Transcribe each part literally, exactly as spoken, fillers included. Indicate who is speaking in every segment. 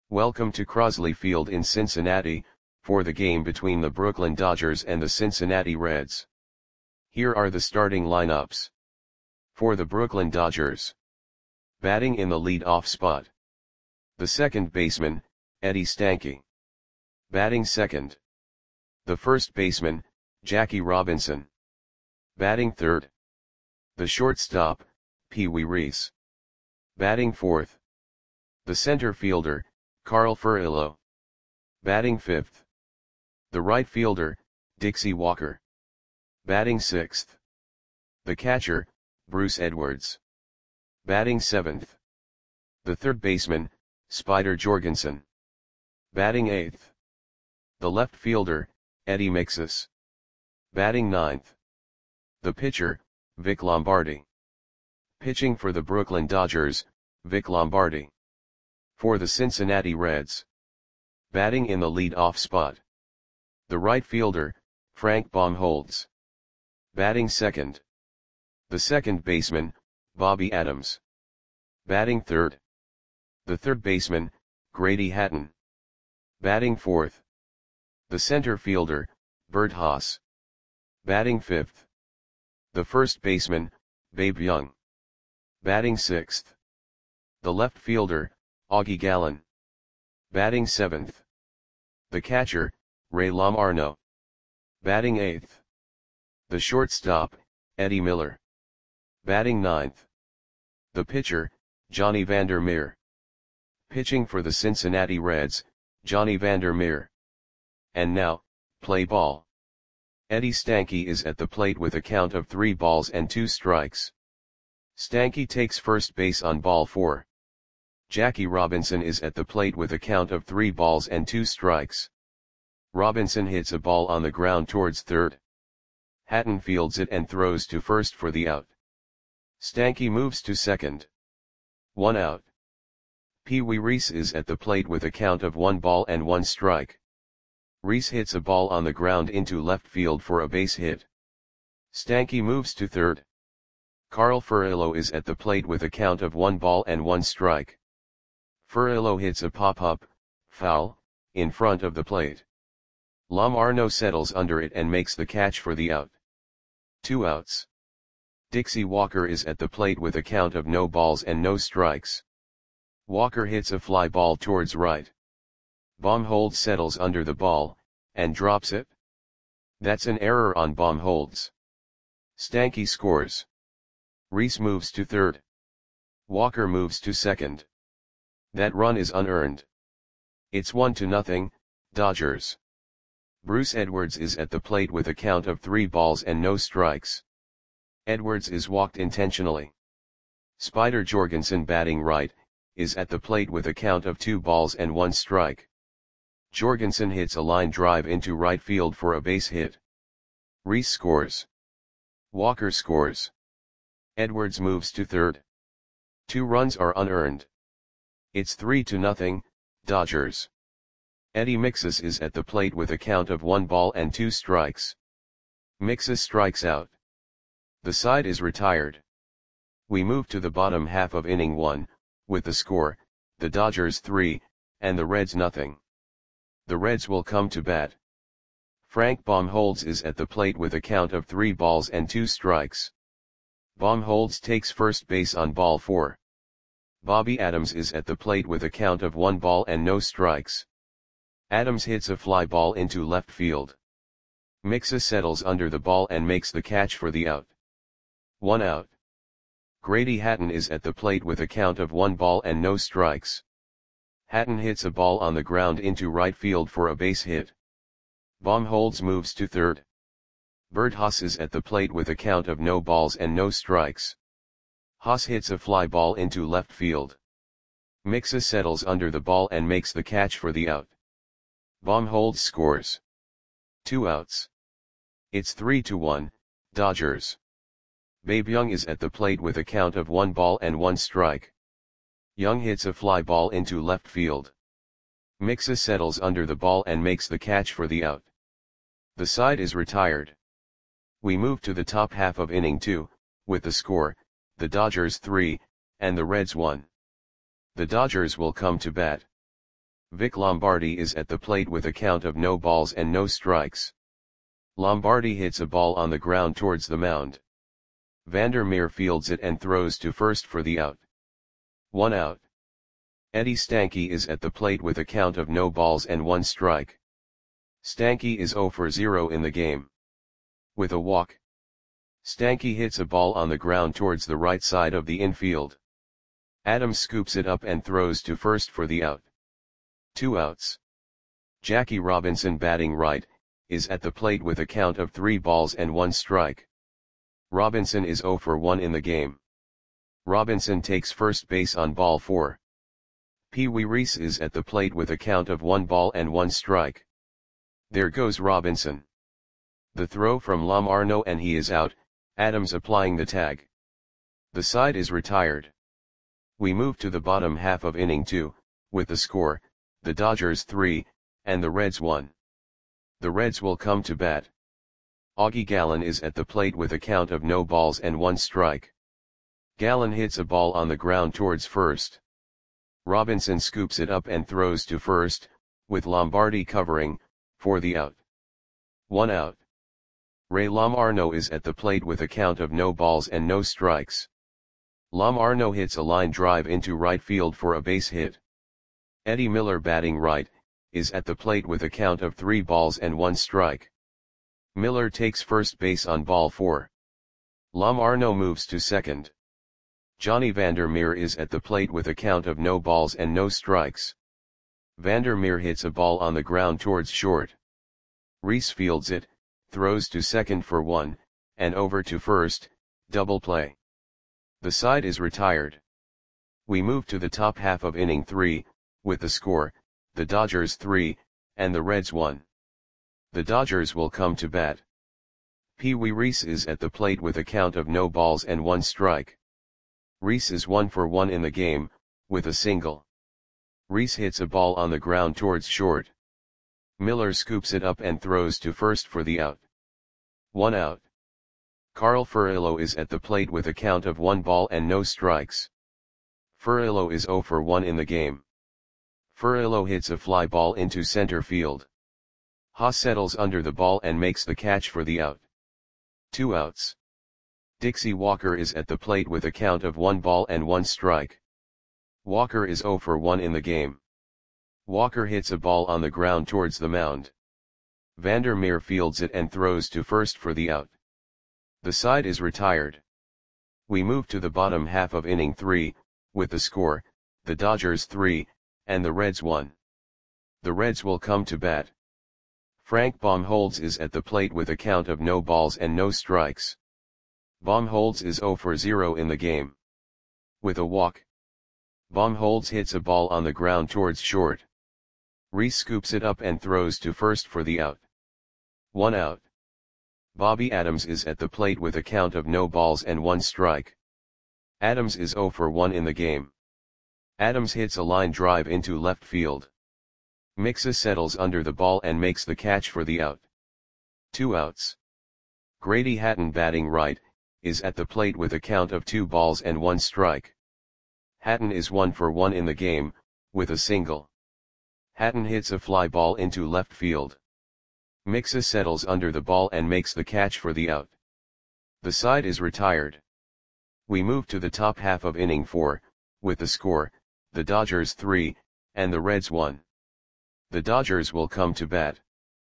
Speaker 1: Welcome to Crosley Field in Cincinnati, for the game between the Brooklyn Dodgers and the Cincinnati Reds. Here are the starting lineups. For the Brooklyn Dodgers. Batting in the lead-off spot. The second baseman, Eddie Stanky. Batting second. The first baseman, Jackie Robinson. Batting third. The shortstop, Pee Wee Reese. Batting fourth. The center fielder, Carl Furillo. Batting fifth. The right fielder, Dixie Walker. Batting sixth. The catcher, Bruce Edwards. Batting seventh. The third baseman, Spider Jorgensen. Batting eighth. The left fielder, Eddie Mixas. Batting ninth. The pitcher, Vic Lombardi. Pitching for the Brooklyn Dodgers, Vic Lombardi. For the Cincinnati Reds. Batting in the lead-off spot. The right fielder, Frank Baumholtz. Batting second. The second baseman, Bobby Adams. Batting third. The third baseman, Grady Hatton. Batting fourth. The center fielder, Bert Haas. Batting fifth. The first baseman, Babe Young. Batting sixth. The left fielder, Augie Gallen. Batting seventh. The catcher, Ray Lamarno. Batting eighth. The shortstop, Eddie Miller. Batting ninth. The pitcher, Johnny Vander Meer. Pitching for the Cincinnati Reds, Johnny Vander Meer. And now, play ball. Eddie Stanky is at the plate with a count of three balls and two strikes. Stanky takes first base on ball four. Jackie Robinson is at the plate with a count of three balls and two strikes. Robinson hits a ball on the ground towards third. Hatton fields it and throws to first for the out. Stanky moves to second. One out. Pee Wee Reese is at the plate with a count of one ball and one strike. Reese hits a ball on the ground into left field for a base hit. Stanky moves to third. Carl Furillo is at the plate with a count of one ball and one strike. Furillo hits a pop-up, foul, in front of the plate. Lamarno settles under it and makes the catch for the out. Two outs. Dixie Walker is at the plate with a count of no balls and no strikes. Walker hits a fly ball towards right. Baumholtz settles under the ball, and drops it. That's an error on Baumholtz. Stanky scores. Reese moves to third. Walker moves to second. That run is unearned. It's one to nothing, Dodgers. Bruce Edwards is at the plate with a count of three balls and no strikes. Edwards is walked intentionally. Spider Jorgensen, batting right, is at the plate with a count of two balls and one strike. Jorgensen hits a line drive into right field for a base hit. Reese scores. Walker scores. Edwards moves to third. Two runs are unearned. It's three to nothing, Dodgers. Eddie Mixas is at the plate with a count of one ball and two strikes. Mixas strikes out. The side is retired. We move to the bottom half of inning one, with the score, the Dodgers three, and the Reds nothing. The Reds will come to bat. Frank Baumholtz is at the plate with a count of three balls and two strikes. Baumholtz takes first base on ball four. Bobby Adams is at the plate with a count of one ball and no strikes. Adams hits a fly ball into left field. Mixas settles under the ball and makes the catch for the out. One out. Grady Hatton is at the plate with a count of one ball and no strikes. Hatton hits a ball on the ground into right field for a base hit. Baumholtz moves to third. Bert Haas is at the plate with a count of no balls and no strikes. Haas hits a fly ball into left field. Mixas settles under the ball and makes the catch for the out. Baumholtz scores. Two outs. It's three to one, Dodgers. Babe Young is at the plate with a count of one ball and one strike. Young hits a fly ball into left field. Mixas settles under the ball and makes the catch for the out. The side is retired. We move to the top half of inning two, with the score, the Dodgers three, and the Reds one. The Dodgers will come to bat. Vic Lombardi is at the plate with a count of no balls and no strikes. Lombardi hits a ball on the ground towards the mound. Vandermeer fields it and throws to first for the out. One out. Eddie Stanky is at the plate with a count of no balls and one strike. Stanky is zero for zero in the game. With a walk, Stanky hits a ball on the ground towards the right side of the infield. Adams scoops it up and throws to first for the out. Two outs. Jackie Robinson, batting right, is at the plate with a count of three balls and one strike. Robinson is zero for one in the game. Robinson takes first base on ball four. Pee Wee Reese is at the plate with a count of one ball and one strike. There goes Robinson. The throw from Lomarno and he is out, Adams applying the tag. The side is retired. We move to the bottom half of inning two, with the score, the Dodgers three, and the Reds one. The Reds will come to bat. Augie Gallen is at the plate with a count of no balls and one strike. Gallen hits a ball on the ground towards first. Robinson scoops it up and throws to first, with Lombardi covering, for the out. One out. Ray Lomarno is at the plate with a count of no balls and no strikes. Lomarno hits a line drive into right field for a base hit. Eddie Miller, batting right, is at the plate with a count of three balls and one strike. Miller takes first base on ball four. Lomarno moves to second. Johnny Vandermeer is at the plate with a count of no balls and no strikes. Vandermeer hits a ball on the ground towards short. Reese fields it, throws to second for one, and over to first, double play. The side is retired. We move to the top half of inning three, with the score, the Dodgers three, and the Reds one. The Dodgers will come to bat. Pee Wee Reese is at the plate with a count of no balls and one strike. Reese is one for one in the game, with a single. Reese hits a ball on the ground towards short. Miller scoops it up and throws to first for the out. One out. Carl Furillo is at the plate with a count of one ball and no strikes. Furillo is zero for one in the game. Furillo hits a fly ball into center field. Haas settles under the ball and makes the catch for the out. Two outs. Dixie Walker is at the plate with a count of one ball and one strike. Walker is zero for one in the game. Walker hits a ball on the ground towards the mound. Vandermeer fields it and throws to first for the out. The side is retired. We move to the bottom half of inning three, with the score, the Dodgers three, and the Reds one. The Reds will come to bat. Frank Baumholtz is at the plate with a count of no balls and no strikes. Baumholtz is zero for zero in the game. With a walk, Baumholtz hits a ball on the ground towards short. Reese scoops it up and throws to first for the out. One out. Bobby Adams is at the plate with a count of no balls and one strike. Adams is zero for one in the game. Adams hits a line drive into left field. Mixa settles under the ball and makes the catch for the out. Two outs. Grady Hatton, batting right, is at the plate with a count of two balls and one strike. Hatton is one for one in the game, with a single. Hatton hits a fly ball into left field. Mixa settles under the ball and makes the catch for the out. The side is retired. We move to the top half of inning four, with the score, the Dodgers three, and the Reds one. The Dodgers will come to bat.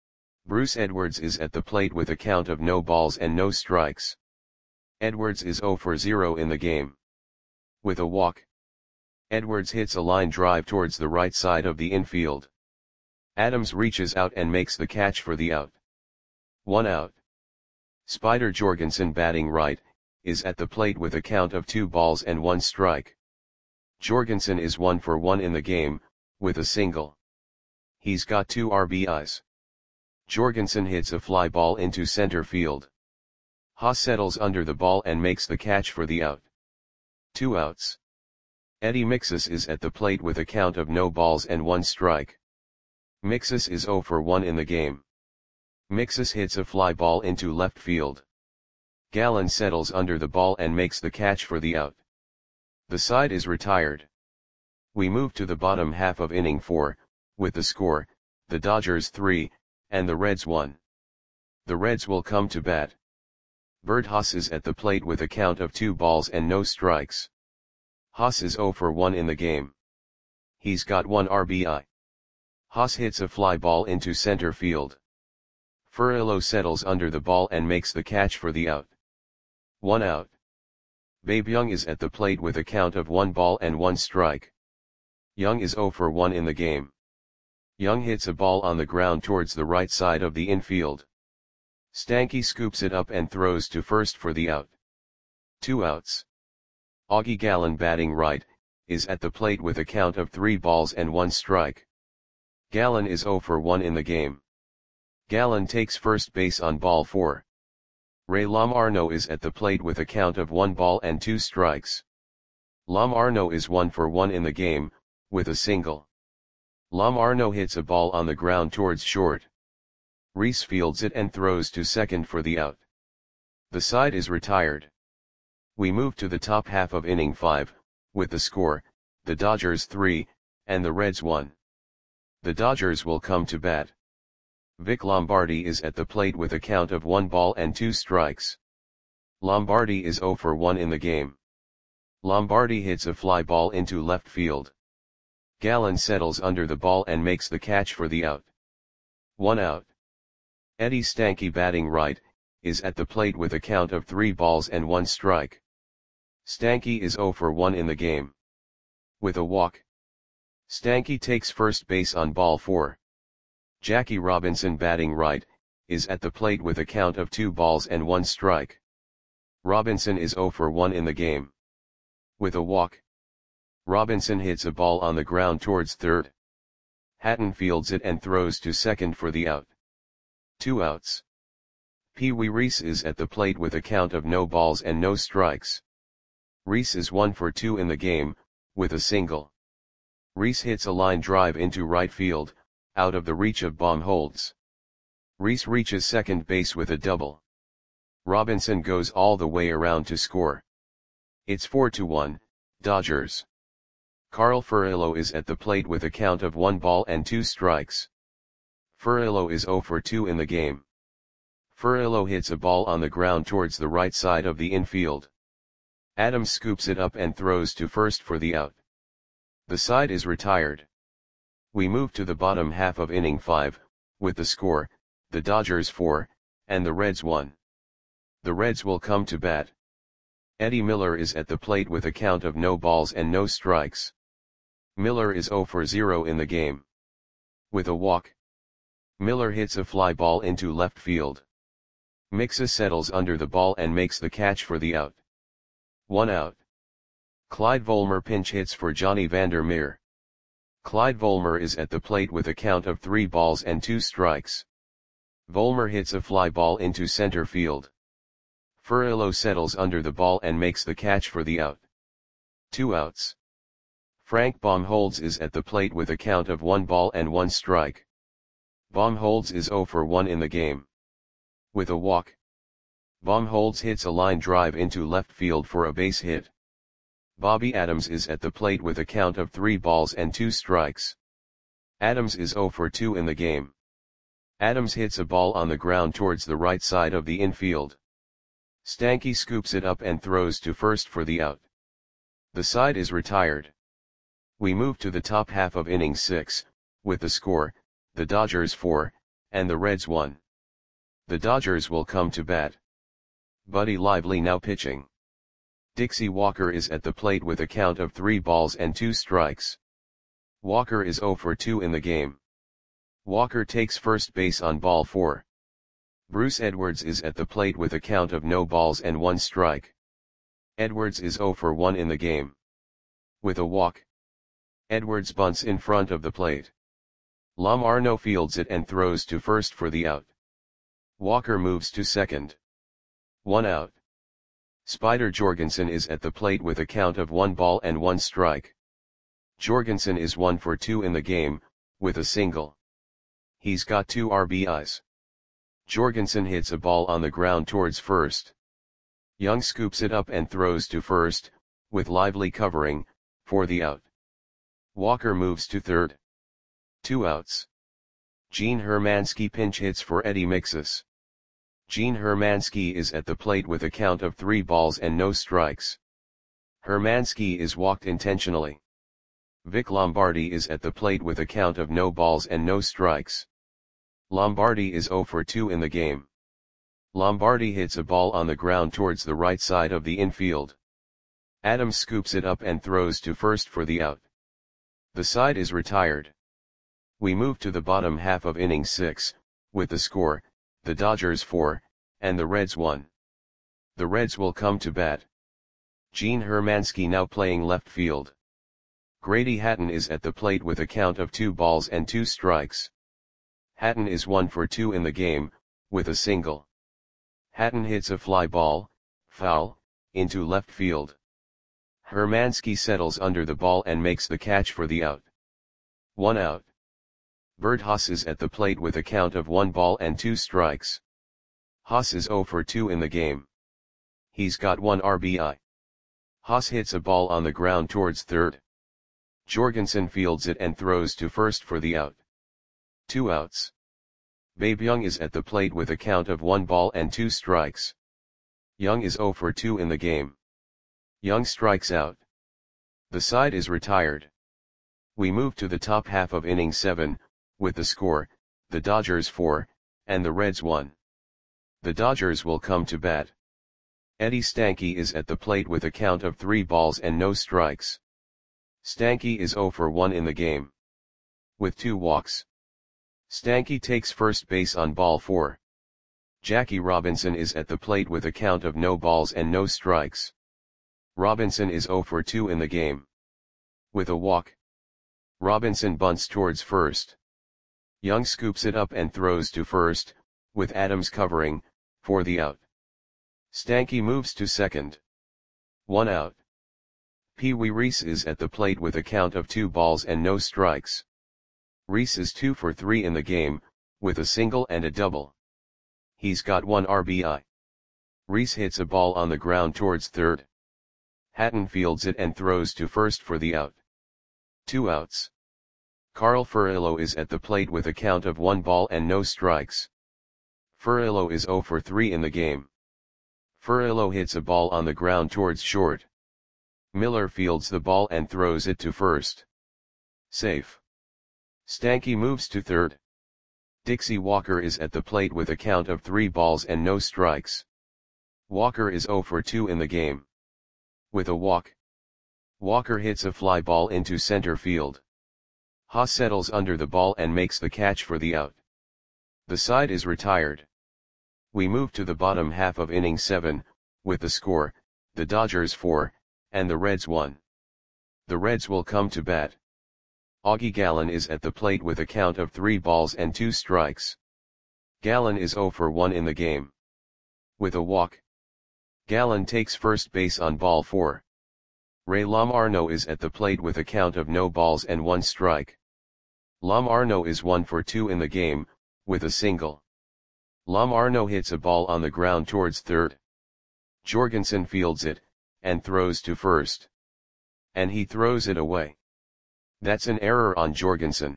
Speaker 1: Bruce Edwards is at the plate with a count of no balls and no strikes. Edwards is zero for zero in the game. With a walk, Edwards hits a line drive towards the right side of the infield. Adams reaches out and makes the catch for the out. One out. Spider Jorgensen, batting right, is at the plate with a count of two balls and one strike. Jorgensen is one for one in the game, with a single. He's got two R B Is. Jorgensen hits a fly ball into center field. Haas settles under the ball and makes the catch for the out. Two outs. Eddie Mixas is at the plate with a count of no balls and one strike. Mixas is zero for one in the game. Mixas hits a fly ball into left field. Gallen settles under the ball and makes the catch for the out. The side is retired. We move to the bottom half of inning four, With the score, the Dodgers three, and the Reds one. The Reds will come to bat. Bert Haas is at the plate with a count of two balls and no strikes. Haas is oh for one in the game. He's got one R B I. Haas hits a fly ball into center field. Furillo settles under the ball and makes the catch for the out. One out. Babe Young is at the plate with a count of one ball and one strike. Young is oh for one in the game. Young hits a ball on the ground towards the right side of the infield. Stanky scoops it up and throws to first for the out. Two outs. Augie Gallen, batting right, is at the plate with a count of three balls and one strike. Gallen is oh for one in the game. Gallen takes first base on ball four. Ray Lamarno is at the plate with a count of one ball and two strikes. Lamarno is one for one in the game, with a single. Lamarno hits a ball on the ground towards short. Reese fields it and throws to second for the out. The side is retired. We move to the top half of inning five, with the score, the Dodgers three, and the Reds one. The Dodgers will come to bat. Vic Lombardi is at the plate with a count of one ball and two strikes. Lombardi is oh for one in the game. Lombardi hits a fly ball into left field. Gallen settles under the ball and makes the catch for the out. One out. Eddie Stanky, batting right, is at the plate with a count of three balls and one strike. Stanky is oh for one in the game. With a walk. Stanky takes first base on ball four. Jackie Robinson, batting right, is at the plate with a count of two balls and one strike. Robinson is oh for one in the game. With a walk. Robinson hits a ball on the ground towards third. Hatton fields it and throws to second for the out. Two outs. Pee Wee Reese is at the plate with a count of no balls and no strikes. Reese is one for two in the game, with a single. Reese hits a line drive into right field, out of the reach of Baumholtz. Reese reaches second base with a double. Robinson goes all the way around to score. It's four to one, Dodgers. Carl Furillo is at the plate with a count of one ball and two strikes. Furillo is oh for two in the game. Furillo hits a ball on the ground towards the right side of the infield. Adams scoops it up and throws to first for the out. The side is retired. We move to the bottom half of inning five, with the score, the Dodgers four, and the Reds one. The Reds will come to bat. Eddie Miller is at the plate with a count of no balls and no strikes. Miller is oh for zero in the game. With a walk. Miller hits a fly ball into left field. Mixa settles under the ball and makes the catch for the out. One out. Clyde Volmer pinch hits for Johnny Vander Meer. Clyde Volmer is at the plate with a count of three balls and two strikes. Volmer hits a fly ball into center field. Furillo settles under the ball and makes the catch for the out. Two outs. Frank Baumholtz is at the plate with a count of one ball and one strike. Baumholtz is oh for one in the game. With a walk. Baumholtz hits a line drive into left field for a base hit. Bobby Adams is at the plate with a count of three balls and two strikes. Adams is oh for two in the game. Adams hits a ball on the ground towards the right side of the infield. Stanky scoops it up and throws to first for the out. The side is retired. We move to the top half of inning six, with the score, the Dodgers four, and the Reds one. The Dodgers will come to bat. Buddy Lively now pitching. Dixie Walker is at the plate with a count of three balls and two strikes. Walker is oh for two in the game. Walker takes first base on ball four. Bruce Edwards is at the plate with a count of no balls and one strike. Edwards is oh for one in the game. With a walk. Edwards bunts in front of the plate. Lamarno fields it and throws to first for the out. Walker moves to second. One out. Spider Jorgensen is at the plate with a count of one ball and one strike. Jorgensen is one for two in the game, with a single. He's got two R B Is. Jorgensen hits a ball on the ground towards first. Young scoops it up and throws to first, with Lively covering, for the out. Walker moves to third. Two outs. Gene Hermansky pinch hits for Eddie Mixus. Gene Hermansky is at the plate with a count of three balls and no strikes. Hermansky is walked intentionally. Vic Lombardi is at the plate with a count of no balls and no strikes. Lombardi is oh for two in the game. Lombardi hits a ball on the ground towards the right side of the infield. Adams scoops it up and throws to first for the out. The side is retired. We move to the bottom half of inning six, with the score, the Dodgers four, and the Reds one. The Reds will come to bat. Gene Hermansky now playing left field. Grady Hatton is at the plate with a count of two balls and two strikes. Hatton is one for two in the game, with a single. Hatton hits a fly ball, foul, into left field. Hermansky settles under the ball and makes the catch for the out. One out. Bert Haas is at the plate with a count of one ball and two strikes. Haas is oh for two in the game. He's got one R B I. Haas hits a ball on the ground towards third. Jorgensen fields it and throws to first for the out. Two outs. Babe Young is at the plate with a count of one ball and two strikes. Young is oh for two in the game. Young strikes out. The side is retired. We move to the top half of inning seven, with the score, the Dodgers four, and the Reds one. The Dodgers will come to bat. Eddie Stanky is at the plate with a count of three balls and no strikes. Stanky is oh for one in the game. With two walks. Stanky takes first base on ball four. Jackie Robinson is at the plate with a count of no balls and no strikes. Robinson is oh for two in the game. With a walk. Robinson bunts towards first. Young scoops it up and throws to first, with Adams covering, for the out. Stanky moves to second. One out. Pee Wee Reese is at the plate with a count of two balls and no strikes. Reese is two for three in the game, with a single and a double. He's got one R B I. Reese hits a ball on the ground towards third. Hatton fields it and throws to first for the out. Two outs. Carl Furillo is at the plate with a count of one ball and no strikes. Furillo is oh for three in the game. Furillo hits a ball on the ground towards short. Miller fields the ball and throws it to first. Safe. Stanky moves to third. Dixie Walker is at the plate with a count of three balls and no strikes. Walker is oh for two in the game. With a walk. Walker hits a fly ball into center field. Haas settles under the ball and makes the catch for the out. The side is retired. We move to the bottom half of inning seven, with the score, the Dodgers four, and the Reds one. The Reds will come to bat. Augie Gallen is at the plate with a count of three balls and two strikes. Gallen is oh for one in the game. With a walk. Gallen takes first base on ball four. Ray Lomarno is at the plate with a count of no balls and one strike. Lomarno is one for two in the game, with a single. Lomarno hits a ball on the ground towards third. Jorgensen fields it, and throws to first. And he throws it away. That's an error on Jorgensen.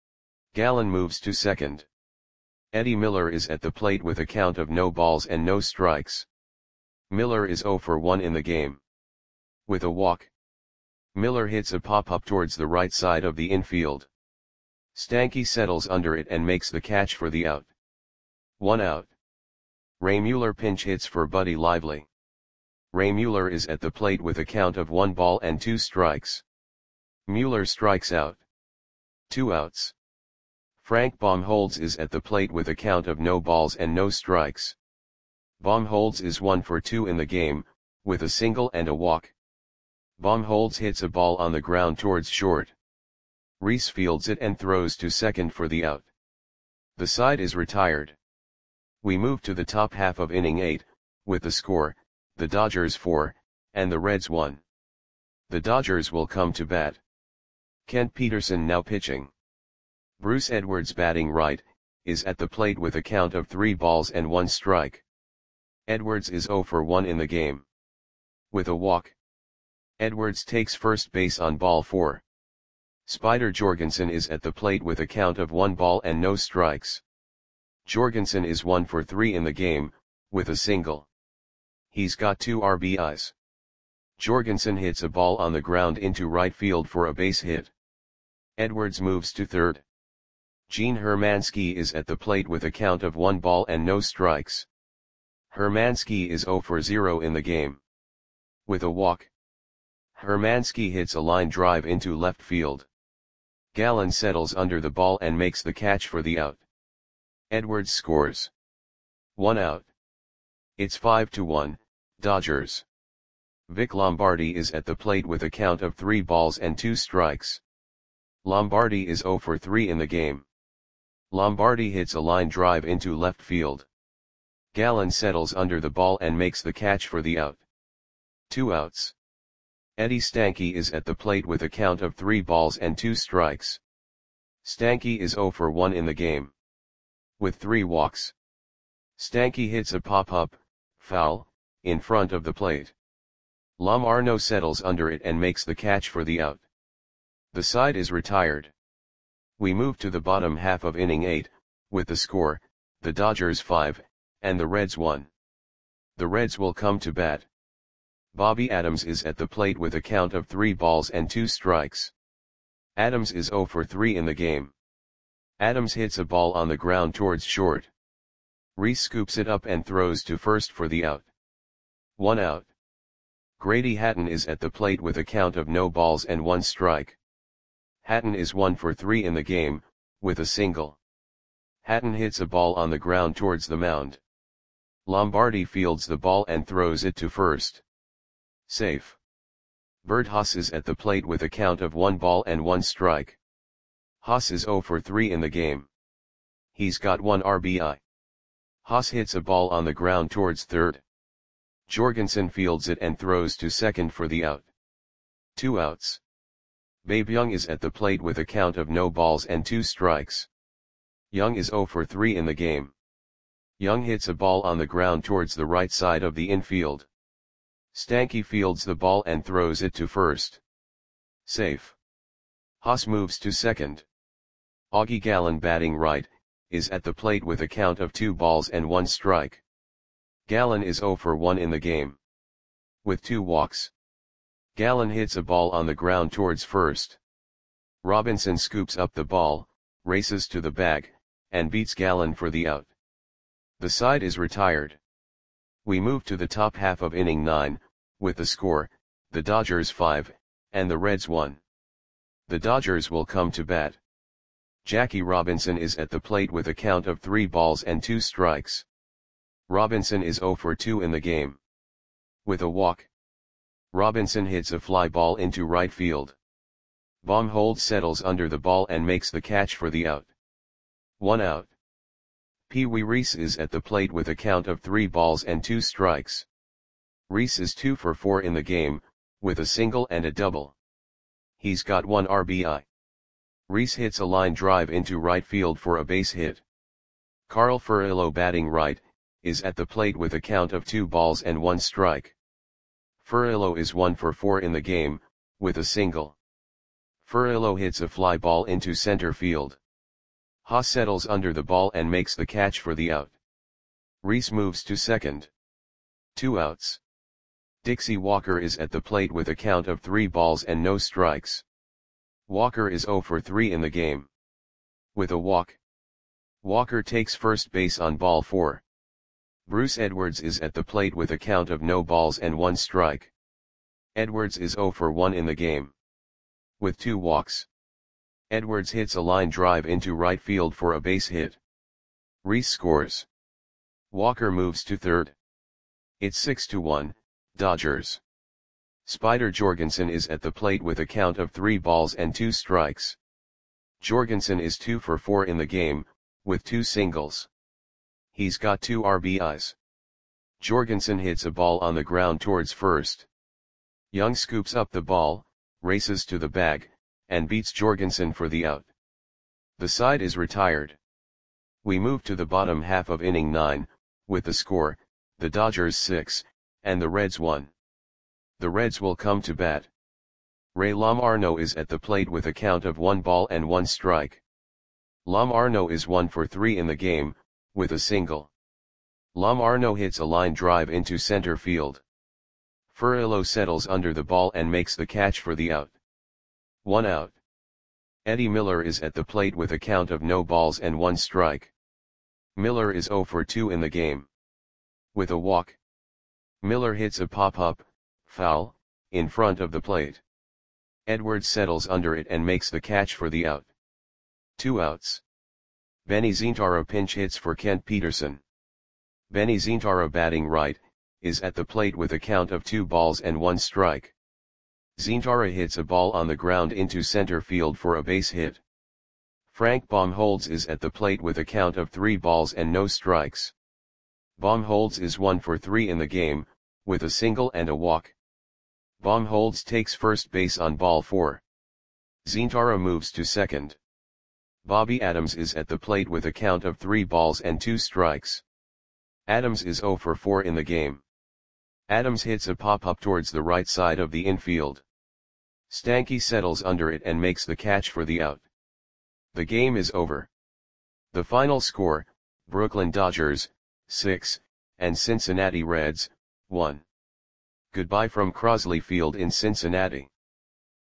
Speaker 1: Gallen moves to second. Eddie Miller is at the plate with a count of no balls and no strikes. Miller is oh for one in the game. With a walk. Miller hits a pop-up towards the right side of the infield. Stanky settles under it and makes the catch for the out. One out. Ray Mueller pinch hits for Buddy Lively. Ray Mueller is at the plate with a count of one ball and two strikes. Mueller strikes out. Two outs. Frank Baumholtz is at the plate with a count of no balls and no strikes. Baumholtz is one for two in the game, with a single and a walk. Baumholtz hits a ball on the ground towards short. Reese fields it and throws to second for the out. The side is retired. We move to the top half of inning eight, with the score, the Dodgers four, and the Reds one. The Dodgers will come to bat. Kent Peterson now pitching. Bruce Edwards batting right, is at the plate with a count of three balls and one strike. Edwards is oh for one in the game. With a walk. Edwards takes first base on ball four. Spider Jorgensen is at the plate with a count of one ball and no strikes. Jorgensen is one for three in the game, with a single. He's got two R B Is. Jorgensen hits a ball on the ground into right field for a base hit. Edwards moves to third. Gene Hermansky is at the plate with a count of one ball and no strikes. Hermansky is zero for zero in the game. With a walk, Hermansky hits a line drive into left field. Gallen settles under the ball and makes the catch for the out. Edwards scores. One out. It's five to one, Dodgers. Vic Lombardi is at the plate with a count of three balls and two strikes. Lombardi is zero for three in the game. Lombardi hits a line drive into left field. Gallen settles under the ball and makes the catch for the out. Two outs. Eddie Stanky is at the plate with a count of three balls and two strikes. Stanky is zero for one in the game. With three walks, Stanky hits a pop-up, foul, in front of the plate. Lom Arno settles under it and makes the catch for the out. The side is retired. We move to the bottom half of inning eight, with the score, the Dodgers five, and the Reds one. The Reds will come to bat. Bobby Adams is at the plate with a count of three balls and two strikes. Adams is zero for three in the game. Adams hits a ball on the ground towards short. Reese scoops it up and throws to first for the out. One out. Grady Hatton is at the plate with a count of no balls and one strike. Hatton is one for three in the game, with a single. Hatton hits a ball on the ground towards the mound. Lombardi fields the ball and throws it to first. Safe. Bert Haas is at the plate with a count of one ball and one strike. Haas is zero for three in the game. He's got one R B I. Haas hits a ball on the ground towards third. Jorgensen fields it and throws to second for the out. Two outs. Babe Young is at the plate with a count of no balls and two strikes. Young is zero for three in the game. Young hits a ball on the ground towards the right side of the infield. Stanky fields the ball and throws it to first. Safe. Haas moves to second. Augie Gallen, batting right, is at the plate with a count of two balls and one strike. Gallen is zero for one in the game. With two walks, Gallen hits a ball on the ground towards first. Robinson scoops up the ball, races to the bag, and beats Gallen for the out. The side is retired. We move to the top half of inning nine, with the score, the Dodgers five, and the Reds one. The Dodgers will come to bat. Jackie Robinson is at the plate with a count of three balls and two strikes. Robinson is zero for two in the game. With a walk, Robinson hits a fly ball into right field. Baumholtz settles under the ball and makes the catch for the out. One out. Pee Wee Reese is at the plate with a count of three balls and two strikes. Reese is two for four in the game, with a single and a double. He's got one R B I. Reese hits a line drive into right field for a base hit. Carl Furillo, batting right, is at the plate with a count of two balls and one strike. Furillo is one for four in the game, with a single. Furillo hits a fly ball into center field. Haas settles under the ball and makes the catch for the out. Reese moves to second. Two outs. Dixie Walker is at the plate with a count of three balls and no strikes. Walker is zero for three in the game. With a walk, Walker takes first base on ball four. Bruce Edwards is at the plate with a count of no balls and one strike. Edwards is zero for one in the game. With two walks, Edwards hits a line drive into right field for a base hit. Reese scores. Walker moves to third. It's six to one, Dodgers. Spider Jorgensen is at the plate with a count of three balls and two strikes. Jorgensen is two for four in the game, with two singles. He's got two R B Is. Jorgensen hits a ball on the ground towards first. Young scoops up the ball, races to the bag, and beats Jorgensen for the out. The side is retired. We move to the bottom half of inning nine, with the score, the Dodgers six, and the Reds one. The Reds will come to bat. Ray Lamarno is at the plate with a count of one ball and one strike. Lamarno is one for three in the game, with a single. Lamarno hits a line drive into center field. Furillo settles under the ball and makes the catch for the out. One out. Eddie Miller is at the plate with a count of no balls and one strike. Miller is zero for two in the game. With a walk. Miller hits a pop-up, foul, in front of the plate. Edwards settles under it and makes the catch for the out. Two outs. Benny Zintaro pinch hits for Kent Peterson. Benny Zintaro, batting right, is at the plate with a count of two balls and one strike. Zintaro hits a ball on the ground into center field for a base hit. Frank Baumholtz is at the plate with a count of three balls and no strikes. Baumholtz is one for three in the game, with a single and a walk. Baumholtz takes first base on ball four. Zintaro moves to second. Bobby Adams is at the plate with a count of three balls and two strikes. Adams is zero for four in the game. Adams hits a pop-up towards the right side of the infield. Stanky settles under it and makes the catch for the out. The game is over. The final score, Brooklyn Dodgers, six, and Cincinnati Reds, one. Goodbye from Crosley Field in Cincinnati.